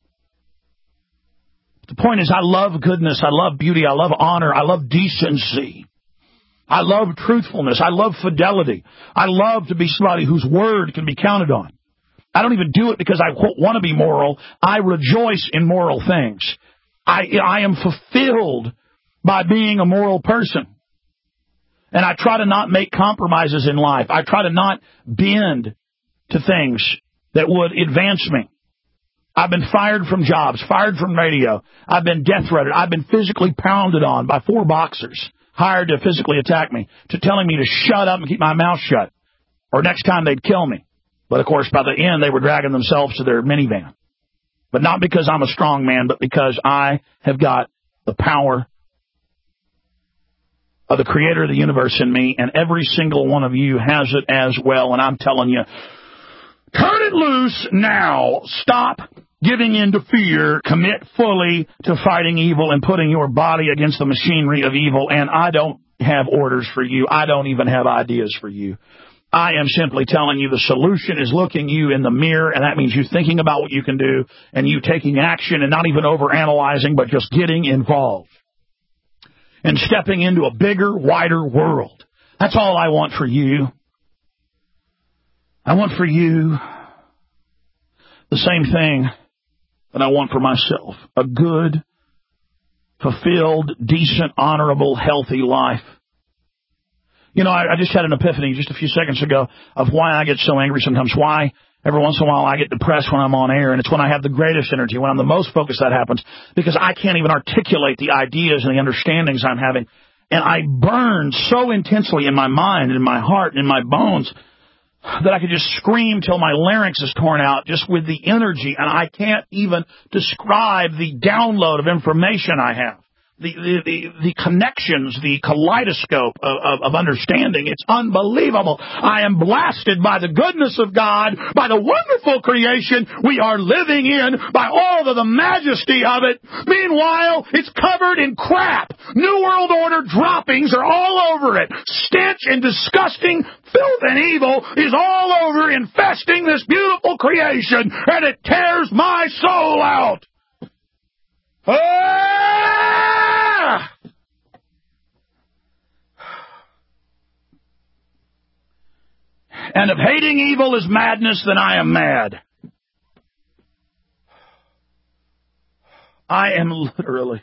The point is, I love goodness, I love beauty, I love honor, I love decency. I love truthfulness, I love fidelity. I love to be somebody whose word can be counted on. I don't even do it because I want to be moral. I rejoice in moral things. I, I am fulfilled by being a moral person. And I try to not make compromises in life. I try to not bend to things that would advance me. I've been fired from jobs, fired from radio. I've been death threatened. I've been physically pounded on by four boxers hired to physically attack me, to telling me to shut up and keep my mouth shut, or next time they'd kill me. But, of course, by the end, they were dragging themselves to their minivan. But not because I'm a strong man, but because I have got the power of the creator of the universe in me, and every single one of you has it as well. And I'm telling you, turn it loose now. Stop giving in to fear. Commit fully to fighting evil and putting your body against the machinery of evil. And I don't have orders for you. I don't even have ideas for you. I am simply telling you the solution is looking you in the mirror, and that means you thinking about what you can do and you taking action and not even overanalyzing, but just getting involved and stepping into a bigger, wider world. That's all I want for you. I want for you the same thing that I want for myself. A good, fulfilled, decent, honorable, healthy life. You know, I, I just had an epiphany just a few seconds ago of why I get so angry sometimes, why every once in a while I get depressed when I'm on air, and it's when I have the greatest energy, when I'm the most focused that happens, because I can't even articulate the ideas and the understandings I'm having. And I burn so intensely in my mind and in my heart and in my bones that I could just scream till my larynx is torn out just with the energy, and I can't even describe the download of information I have. The, the, the, the connections, the kaleidoscope of, of, of understanding. It's unbelievable. I am blasted by the goodness of God, by the wonderful creation we are living in, by all of the majesty of it. Meanwhile, it's covered in crap. New World Order droppings are all over it. Stench and disgusting filth and evil is all over, infesting this beautiful creation, and it tears my soul out. Ah! And if hating evil is madness, then I am mad. I am literally.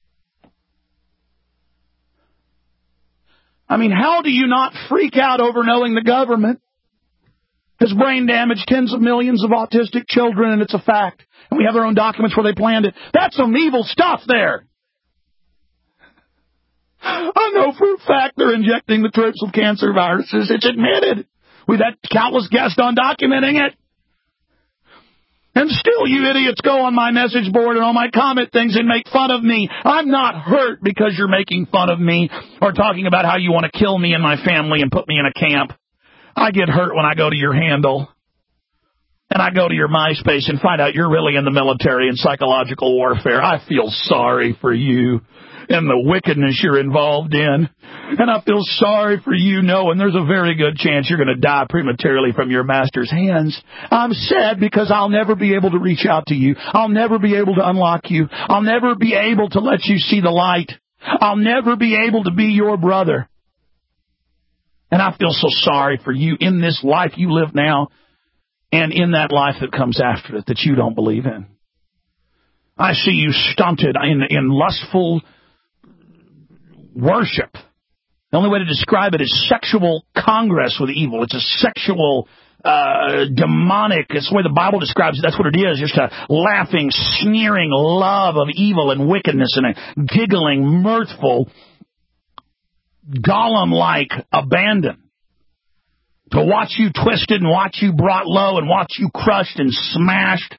I mean, how do you not freak out over knowing the government has brain damaged tens of millions of autistic children, and it's a fact. And we have their own documents where they planned it. That's some evil stuff there. I know know for a fact they're injecting the troops with cancer viruses. It's admitted. We've had countless guests on documenting it. And still you idiots go on my message board and on my comment things and make fun of me. I'm not hurt because you're making fun of me or talking about how you want to kill me and my family and put me in a camp. I get hurt when I go to your handle and I go to your MySpace and find out you're really in the military and psychological warfare. I feel sorry for you and the wickedness you're involved in. And I feel sorry for you knowing there's a very good chance you're going to die prematurely from your master's hands. I'm sad because I'll never be able to reach out to you. I'll never be able to unlock you. I'll never be able to let you see the light. I'll never be able to be your brother. And I feel so sorry for you in this life you live now and in that life that comes after it that you don't believe in. I see you stunted in, in lustful worship. The only way to describe it is sexual congress with evil. It's a sexual, uh, demonic, it's the way the Bible describes it. That's what it is, just a laughing, sneering love of evil and wickedness and a giggling, mirthful, Gollum-like abandon. To watch you twisted and watch you brought low and watch you crushed and smashed.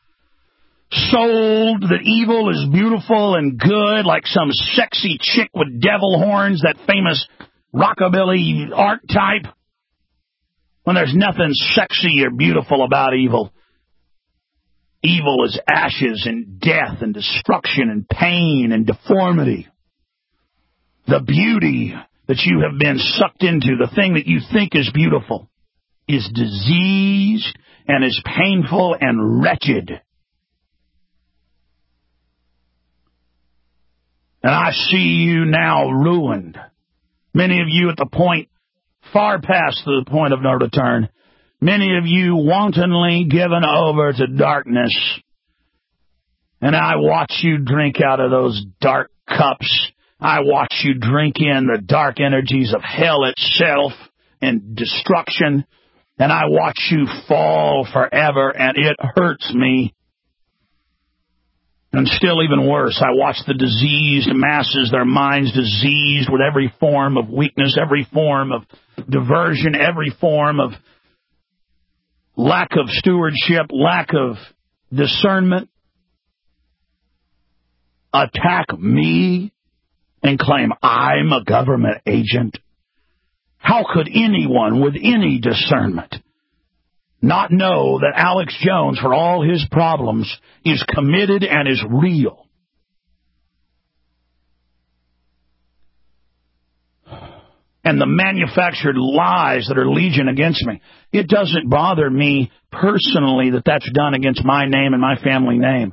Sold that evil is beautiful and good, like some sexy chick with devil horns, that famous rockabilly archetype, when there's nothing sexy or beautiful about evil. Evil is ashes and death and destruction and pain and deformity. The beauty that you have been sucked into, the thing that you think is beautiful, is diseased and is painful and wretched. And I see you now ruined. Many of you at the point, far past the point of no return. Many of you wantonly given over to darkness. And I watch you drink out of those dark cups. I watch you drink in the dark energies of hell itself and destruction. And I watch you fall forever, and it hurts me. And still even worse, I watch the diseased masses, their minds diseased with every form of weakness, every form of diversion, every form of lack of stewardship, lack of discernment, attack me and claim I'm a government agent. How could anyone with any discernment not know that Alex Jones, for all his problems, is committed and is real? And the manufactured lies that are legion against me. It doesn't bother me personally that that's done against my name and my family name.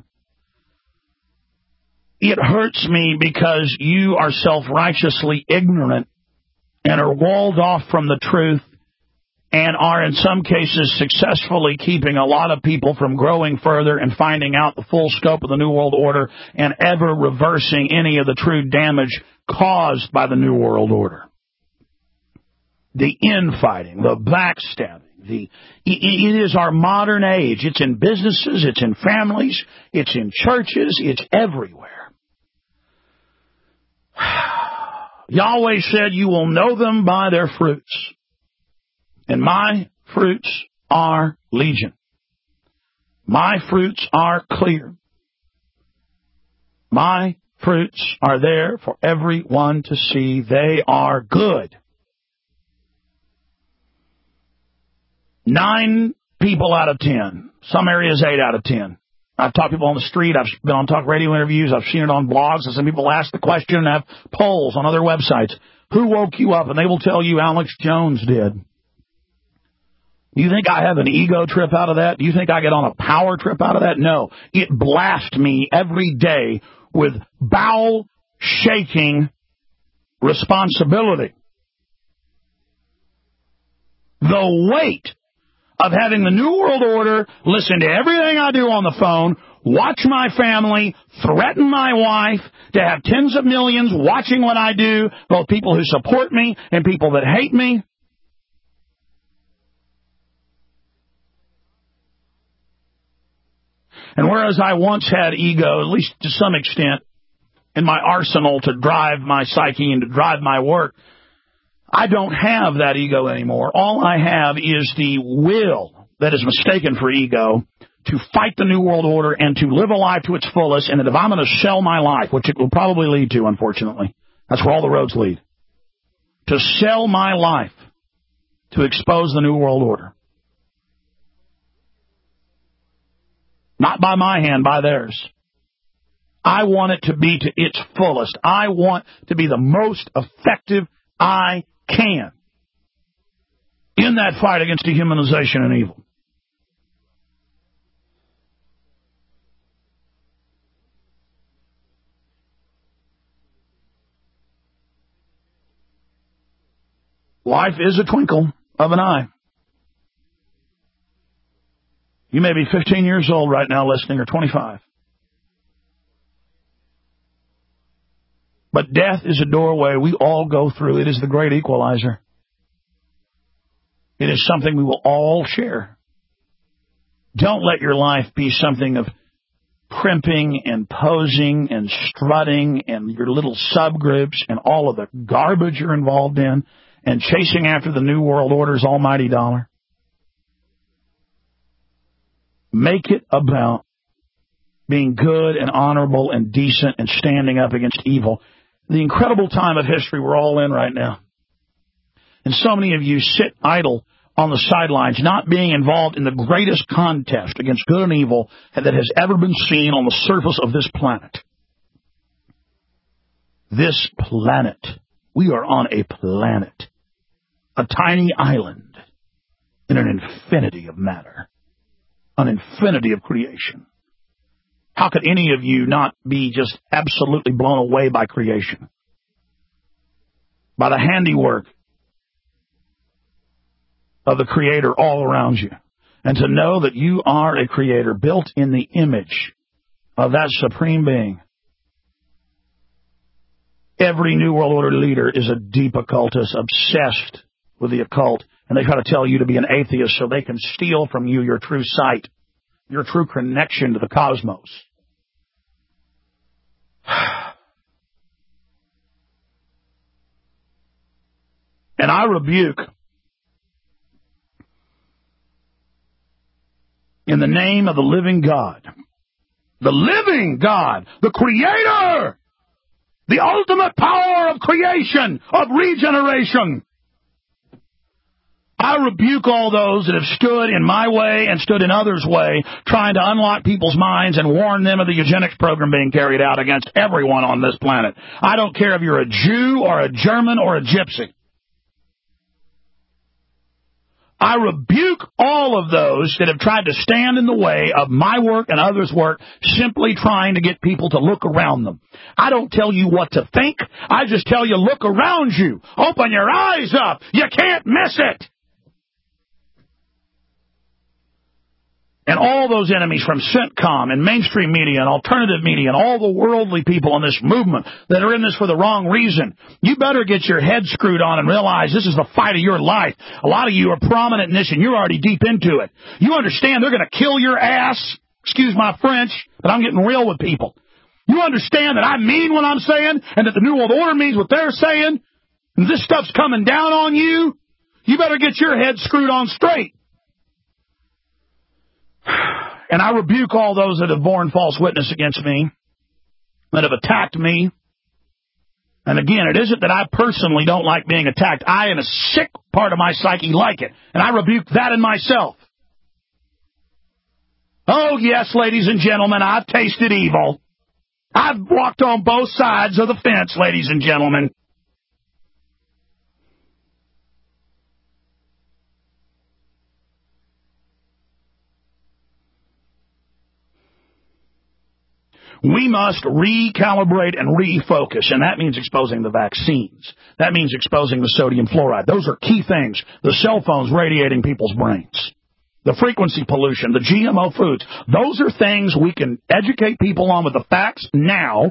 It hurts me because you are self-righteously ignorant and are walled off from the truth and are in some cases successfully keeping a lot of people from growing further and finding out the full scope of the New World Order and ever reversing any of the true damage caused by the New World Order. The infighting, the backstabbing, the it is our modern age. It's in businesses, it's in families, it's in churches, it's everywhere. Yahweh said, you will know them by their fruits. And my fruits are legion. My fruits are clear. My fruits are there for everyone to see. They are good. Nine people out of ten. Some areas eight out of ten. I've talked to people on the street. I've been on talk radio interviews. I've seen it on blogs. And some people ask the question and have polls on other websites. Who woke you up? And they will tell you Alex Jones did. Do you think I have an ego trip out of that? Do you think I get on a power trip out of that? No. It blasts me every day with bowel-shaking responsibility. The weight of having the New World Order listen to everything I do on the phone, watch my family, threaten my wife, to have tens of millions watching what I do, both people who support me and people that hate me. And whereas I once had ego, at least to some extent, in my arsenal to drive my psyche and to drive my work. I don't have that ego anymore. All I have is the will that is mistaken for ego to fight the New World Order and to live a life to its fullest, and that if I'm going to sell my life, which it will probably lead to, unfortunately, that's where all the roads lead, to sell my life to expose the New World Order. Not by my hand, by theirs. I want it to be to its fullest. I want to be the most effective I can in that fight against dehumanization and evil. Life is a twinkle of an eye. You may be fifteen years old right now listening, or twenty-five. But death is a doorway we all go through. It is the great equalizer. It is something we will all share. Don't let your life be something of primping and posing and strutting and your little subgroups and all of the garbage you're involved in and chasing after the New World Order's almighty dollar. Make it about being good and honorable and decent and standing up against evil. The incredible time of history we're all in right now. And so many of you sit idle on the sidelines, not being involved in the greatest contest against good and evil that has ever been seen on the surface of this planet. This planet. We are on a planet. A tiny island in an infinity of matter. An infinity of creation. How could any of you not be just absolutely blown away by creation? By the handiwork of the Creator all around you. And to know that you are a creator built in the image of that supreme being. Every New World Order leader is a deep occultist, obsessed with the occult. And they try to tell you to be an atheist so they can steal from you your true sight, your true connection to the cosmos. And I rebuke, in the name of the living God, the living God, the Creator, the ultimate power of creation, of regeneration, I rebuke all those that have stood in my way and stood in others' way, trying to unlock people's minds and warn them of the eugenics program being carried out against everyone on this planet. I don't care if you're a Jew or a German or a Gypsy. I rebuke all of those that have tried to stand in the way of my work and others' work, simply trying to get people to look around them. I don't tell you what to think. I just tell you, look around you. Open your eyes up. You can't miss it. And all those enemies from CENTCOM and mainstream media and alternative media and all the worldly people in this movement that are in this for the wrong reason, you better get your head screwed on and realize this is the fight of your life. A lot of you are prominent in this and you're already deep into it. You understand they're going to kill your ass, excuse my French, but I'm getting real with people. You understand that I mean what I'm saying and that the New World Order means what they're saying, and this stuff's coming down on you? You better get your head screwed on straight. And I rebuke all those that have borne false witness against me, that have attacked me. And again, it isn't that I personally don't like being attacked. I, in a sick part of my psyche, like it. And I rebuke that in myself. Oh, yes, ladies and gentlemen, I've tasted evil. I've walked on both sides of the fence, ladies and gentlemen. We must recalibrate and refocus, and that means exposing the vaccines. That means exposing the sodium fluoride. Those are key things. The cell phones radiating people's brains. The frequency pollution, the G M O foods. Those are things we can educate people on with the facts now.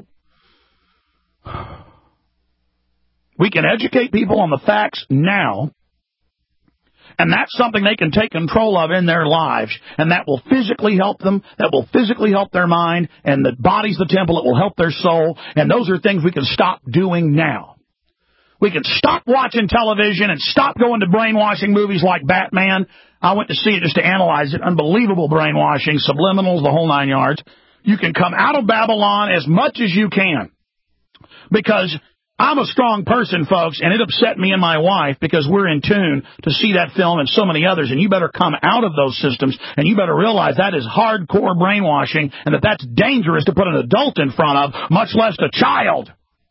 We can educate people on the facts now And that's something they can take control of in their lives, and that will physically help them, that will physically help their mind, and the body's the temple, it will help their soul, and those are things we can stop doing now. We can stop watching television and stop going to brainwashing movies like Batman. I went to see it just to analyze it. Unbelievable brainwashing, subliminals, the whole nine yards. You can come out of Babylon as much as you can. Because I'm a strong person, folks, and it upset me and my wife because we're in tune to see that film and so many others, and you better come out of those systems, and you better realize that is hardcore brainwashing and that that's dangerous to put an adult in front of, much less a child.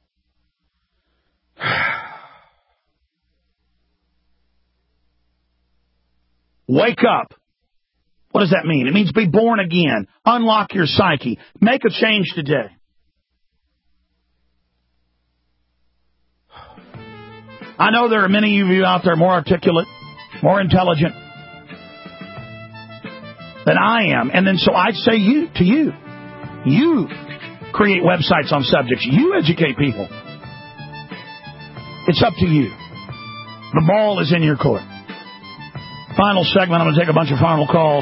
Wake up. What does that mean? It means be born again. Unlock your psyche. Make a change today. I know there are many of you out there more articulate, more intelligent than I am. And then so I'd say you to you. You create websites on subjects. You educate people. It's up to you. The ball is in your court. Final segment, I'm going to take a bunch of final calls.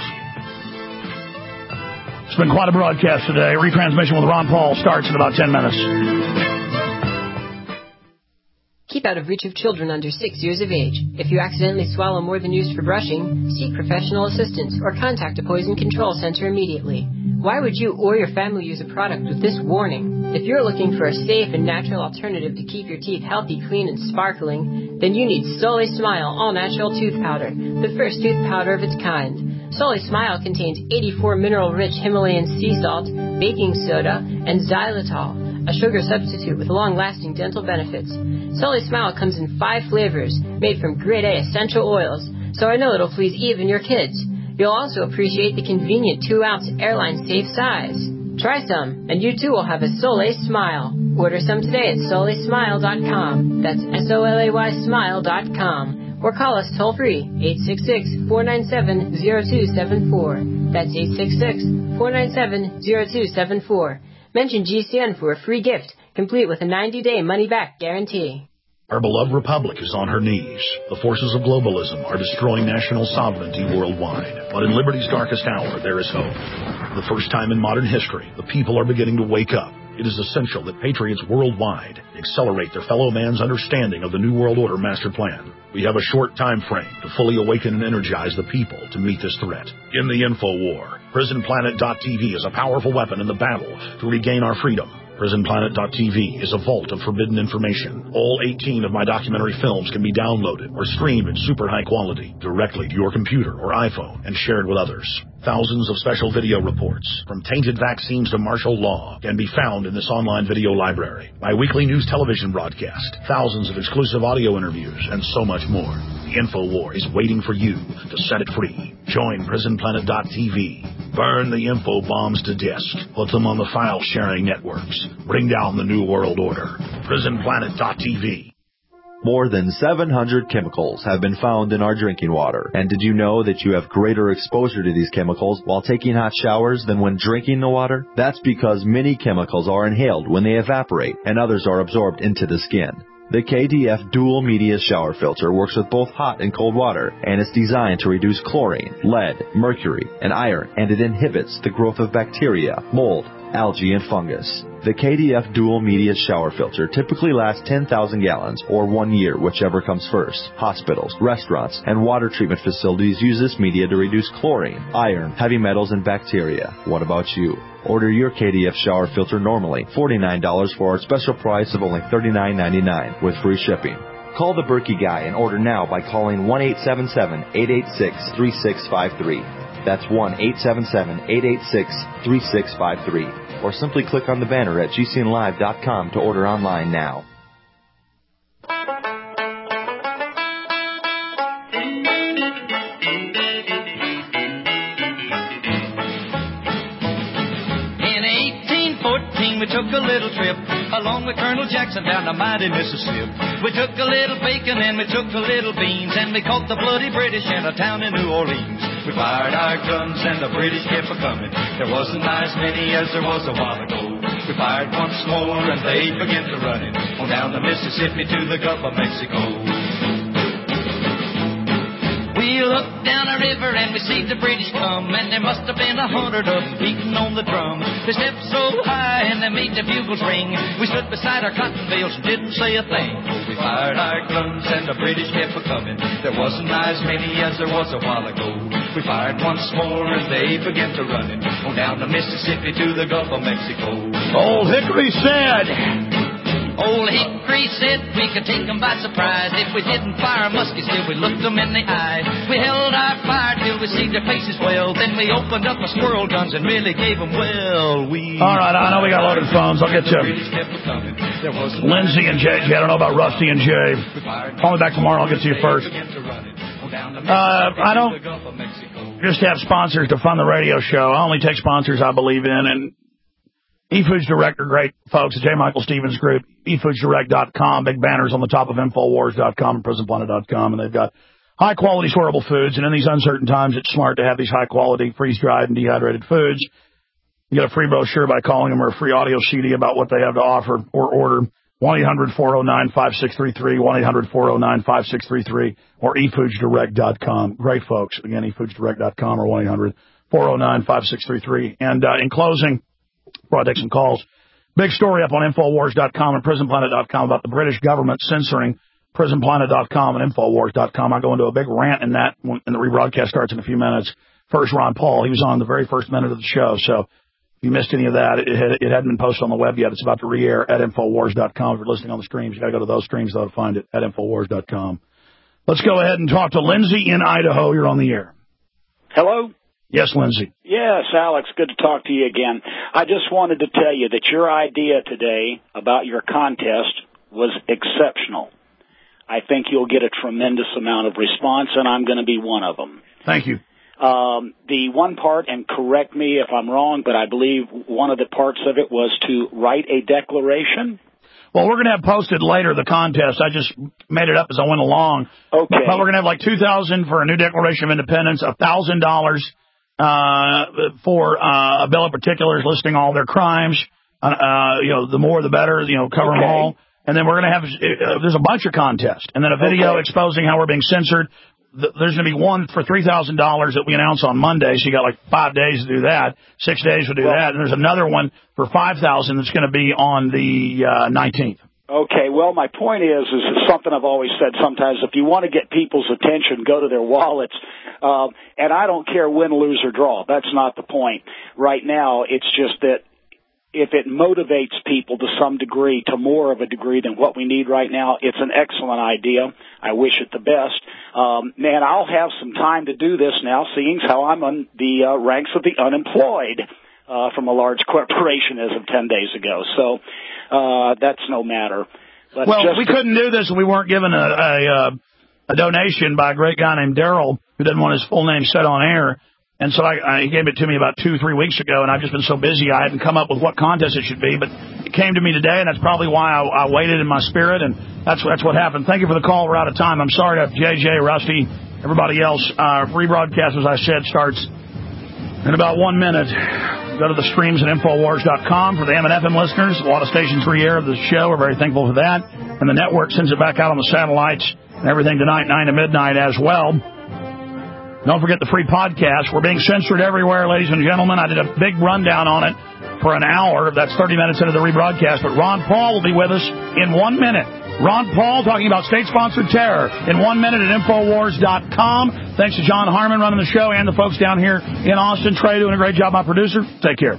It's been quite a broadcast today. Retransmission with Ron Paul starts in about ten minutes. Keep out of reach of children under six years of age. If you accidentally swallow more than used for brushing, seek professional assistance or contact a poison control center immediately. Why would you or your family use a product with this warning? If you're looking for a safe and natural alternative to keep your teeth healthy, clean, and sparkling, then you need Soleil Smile All-Natural Tooth Powder, the first tooth powder of its kind. Soleil Smile contains eighty-four mineral-rich Himalayan sea salt, baking soda, and xylitol, a sugar substitute with long-lasting dental benefits. Soleil Smile comes in five flavors, made from grade A essential oils, so I know it'll please even your kids. You'll also appreciate the convenient two ounce airline-safe size. Try some, and you too will have a Soleil Smile. Order some today at soleil smile dot com. That's S O L A Y smile dot com. Or call us toll-free, eight six six, four nine seven, zero two seven four. That's eight six six, four nine seven, zero two seven four. Mention G C N for a free gift, complete with a ninety day money-back guarantee. Our beloved republic is on her knees. The forces of globalism are destroying national sovereignty worldwide. But in liberty's darkest hour, there is hope. For the first time in modern history, the people are beginning to wake up. It is essential that patriots worldwide accelerate their fellow man's understanding of the New World Order master plan. We have a short time frame to fully awaken and energize the people to meet this threat. In the info war, prison planet dot t v is a powerful weapon in the battle to regain our freedom. prison planet dot t v is a vault of forbidden information. All eighteen of my documentary films can be downloaded or streamed in super high quality directly to your computer or iPhone and shared with others. Thousands of special video reports, from tainted vaccines to martial law, can be found in this online video library. My weekly news television broadcast, thousands of exclusive audio interviews, and so much more. The info war is waiting for you to set it free. Join prison planet dot t v. Burn the info bombs to disk. Put them on the file sharing networks. Bring down the New World Order. prison planet dot t v. More than seven hundred chemicals have been found in our drinking water. And did you know that you have greater exposure to these chemicals while taking hot showers than when drinking the water? That's because many chemicals are inhaled when they evaporate, and others are absorbed into the skin. The K D F Dual Media Shower Filter works with both hot and cold water, and it's designed to reduce chlorine, lead, mercury, and iron, and it inhibits the growth of bacteria, mold, algae, and fungus. The K D F Dual Media Shower Filter typically lasts ten thousand gallons, or one year, whichever comes first. Hospitals, restaurants, and water treatment facilities use this media to reduce chlorine, iron, heavy metals, and bacteria. What about you? Order your K D F shower filter normally forty-nine dollars for our special price of only thirty-nine ninety-nine with free shipping. Call the Berkey Guy and order now by calling one eight seven seven, eight eight six, three six five three. That's one eight seven seven, eight eight six, three six five three. Or simply click on the banner at G C N live dot com to order online now. In eighteen fourteen we took a little trip along with Colonel Jackson down the mighty Mississippi. We took a little bacon and we took a little beans, and we caught the bloody British in a town in New Orleans. We fired our guns and the British kept a-coming. There wasn't as many as there was a while ago. We fired once more and they began to running on down the Mississippi to the Gulf of Mexico. We looked down a river and we see the British come, and there must have been a hundred of them beating on the drum. They stepped so high and they made the bugles ring. We stood beside our cotton bales and didn't say a thing. We fired our guns and the British kept a-coming. There wasn't as many as there was a while ago. We fired once more and they began to running on down the Mississippi to the Gulf of Mexico. Old Hickory said... Old Hickory said we could take them by surprise. If we didn't fire muskets till we looked them in the eye. We held our fire till we see their faces well. Then we opened up our squirrel guns and really gave them well. We All right, I know we got loaded phones. I'll get you. Lindsay and J J. I don't know about Rusty and Jay. Call me back tomorrow. I'll get to you first. Uh, I don't just have sponsors to fund the radio show. I only take sponsors I believe in, and eFoods Direct are great folks. The J. Michael Stevens Group, e foods direct dot com. Big banners on the top of infowars dot com and prison planet dot com. And they've got high-quality, storable foods. And in these uncertain times, it's smart to have these high-quality, freeze-dried and dehydrated foods. You get a free brochure by calling them or a free audio C D about what they have to offer or order. one eight hundred four oh nine five six three three, one eight hundred four oh nine five six three three, or e foods direct dot com. Great folks. Again, e foods direct dot com or one eight hundred four oh nine five six three three. And uh, in closing... before I take some calls. Big story up on infowars dot com and prison planet dot com about the British government censoring prison planet dot com and infowars dot com. I go into a big rant in that when the rebroadcast starts in a few minutes. First, Ron Paul. He was on the very first minute of the show. So if you missed any of that, it, had, it hadn't been posted on the web yet. It's about to re-air at infowars dot com. If you're listening on the streams, you got to go to those streams, though, to find it at infowars dot com. Let's go ahead and talk to Lindsay in Idaho. You're on the air. Hello? Yes, Lindsay. Yes, Alex, good to talk to you again. I just wanted to tell you that your idea today about your contest was exceptional. I think you'll get a tremendous amount of response, and I'm going to be one of them. Thank you. Um, the one part, and correct me if I'm wrong, but I believe one of the parts of it was to write a declaration. Well, we're going to have posted later the contest. I just made it up as I went along. Okay. But we're going to have like two thousand dollars for a new Declaration of Independence, one thousand dollars uh, for uh, a bill of particulars listing all their crimes. Uh, uh, you know, the more the better, you know, cover okay. them all. And then we're going to have, uh, there's a bunch of contests. And then a video okay. exposing how we're being censored. There's going to be one for three thousand dollars that we announce on Monday, so you got like five days to do that, six days to do well, that, and there's another one for five thousand dollars that's going to be on the uh, nineteenth. Okay, well, my point is, is it's something I've always said sometimes. If you want to get people's attention, go to their wallets. Um, and I don't care win, lose, or draw. That's not the point. Right now, it's just that if it motivates people to some degree, to more of a degree than what we need right now, it's an excellent idea. I wish it the best. Um, man, I'll have some time to do this now, seeing how I'm on the uh, ranks of the unemployed uh, from a large corporation as of ten days ago. So uh, that's no matter. But well, just we to- couldn't do this if we weren't given a, a, a donation by a great guy named Daryl, who didn't want his full name said on air. And so I, I, he gave it to me about two, three weeks ago, and I've just been so busy I hadn't come up with what contest it should be. But it came to me today, and that's probably why I, I waited in my spirit, and that's that's what happened. Thank you for the call. We're out of time. I'm sorry to have J J, Rusty, everybody else. Our rebroadcast, as I said, starts in about one minute. Go to the streams at infowars dot com for the M and F M listeners. A lot of stations re-air the show. We're very thankful for that. And the network sends it back out on the satellites and everything tonight, nine to midnight as well. Don't forget the free podcast. We're being censored everywhere, ladies and gentlemen. I did a big rundown on it for an hour. That's thirty minutes into the rebroadcast. But Ron Paul will be with us in one minute. Ron Paul talking about state-sponsored terror in one minute at infowars dot com. Thanks to John Harmon running the show and the folks down here in Austin. Trey doing a great job, my producer. Take care.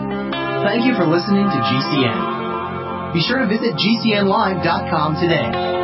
Thank you for listening to G C N. Be sure to visit G C N live dot com today.